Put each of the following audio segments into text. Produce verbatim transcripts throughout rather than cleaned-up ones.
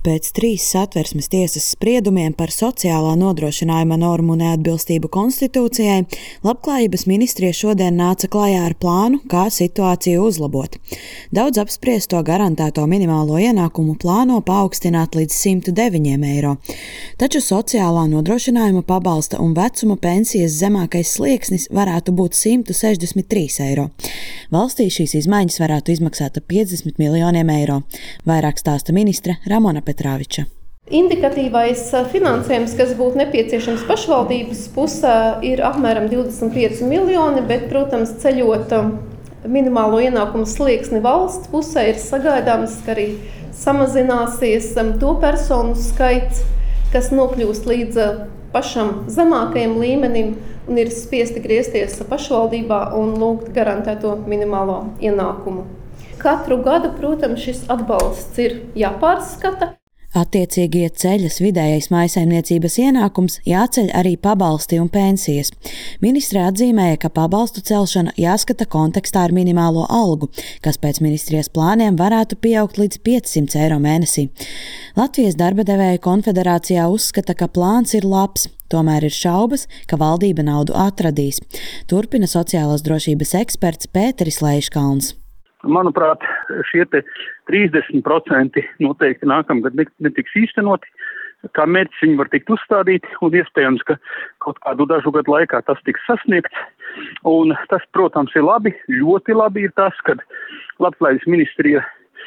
Pēc trīs Satversmes tiesas spriedumiem par sociālā nodrošinājuma normu neatbilstību konstitūcijai, Labklājības ministrija šodien nāca klajā ar plānu, kā situāciju uzlabot. Daudz apspriesto garantēto minimālo ienākumu plāno paaugstināt līdz simt deviņiem eiro. Taču sociālā nodrošinājuma pabalsta un vecuma pensijas zemākais slieksnis varētu būt simt sešdesmit trīs eiro. Valstī šīs izmaiņas varētu izmaksāt ap piecdesmit miljoniem eiro. Vairāk stāsta ministre Ramona Petrāviča. Indikatīvais finansējums, kas būtu nepieciešams pašvaldības pusē, ir apmēram divdesmit pieci miljoni, bet, protams, ceļot minimālo ienākumu slieksni valsts pusē, ir sagaidāms, ka arī samazināsies to personu skaits, kas nokļūst līdz pašam zemākajam līmenim un ir spiesti griezties pašvaldībā un lūgt garantēto minimālo ienākumu. Katru gadu, protams, šis atbalsts ir jāpārskata. Attiecīgi ceļas vidējais mājsaimniecības ienākums, jāceļ arī pabalsti un pensijas. Ministre atzīmēja, ka pabalstu celšana jāskata kontekstā ar minimālo algu, kas pēc ministrijas plāniem varētu pieaugt līdz piecsimt eiro mēnesī. Latvijas darba devēju konfederācijā uzskata, ka plāns ir labs, tomēr ir šaubas, ka valdība naudu atradīs. Turpina sociālās drošības eksperts Pēteris Leiškalns. Manuprāt, šie te trīsdesmit procenti noteikti nākamgad netiks īstenoti. Kā mērķis viņi var tikt uzstādīti un iespējams, ka kaut kādu dažu gadu laikā tas tiks sasniegts. Un tas, protams, ir labi. Ļoti labi ir tas, ka Labklājības ministrija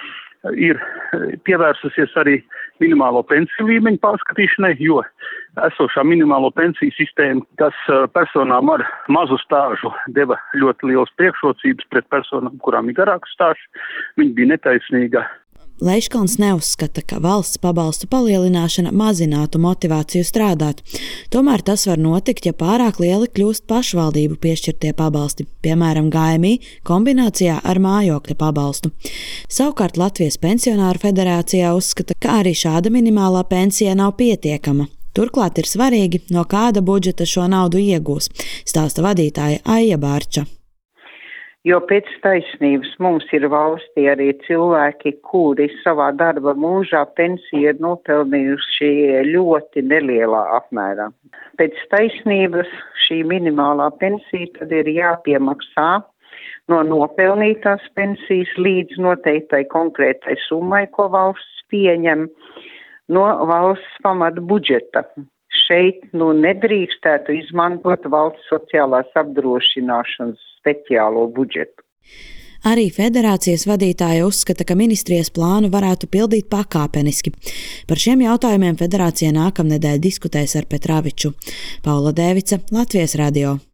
ir pievērsusies arī minimālo pensiju līmeņu pārskatīšanai, jo esošā minimālo pensiju sistēma, kas personām ar mazu stāžu deva ļoti lielas priekšrocības pret personām, kurām ir garāks stāžs, viņa bija netaisnīga. Leiškalns neuzskata, ka valsts pabalstu palielināšana mazinātu motivāciju strādāt. Tomēr tas var notikt, ja pārāk lieli kļūst pašvaldību piešķirtie pabalsti, piemēram, G M I kombinācijā ar mājokļa pabalstu. Savukārt Latvijas pensionāru federācijā uzskata, ka arī šāda minimālā pensija nav pietiekama. Turklāt ir svarīgi, no kāda budžeta šo naudu iegūs, stāsta vadītāja Aija Bārča. Jo pēc taisnības mums ir valstī arī cilvēki, kuri savā darba mūžā pensiju ir nopelnījuši ļoti nelielā apmērā. Pēc taisnības šī minimālā pensija tad ir jāpiemaksā no nopelnītās pensijas līdz noteiktai konkrētai summai, ko valsts pieņem no valsts pamata budžeta. Šeit nu nedrīkstētu izmantot valsts sociālās apdrošināšanas speciālo budžetu. Arī federācijas vadītāja uzskata, ka ministrijas plānu varētu pildīt pakāpeniski. Par šiem jautājumiem federācija nākamnedēļ diskutēs ar Petrāviču. Paula Dēvica, Latvijas radio.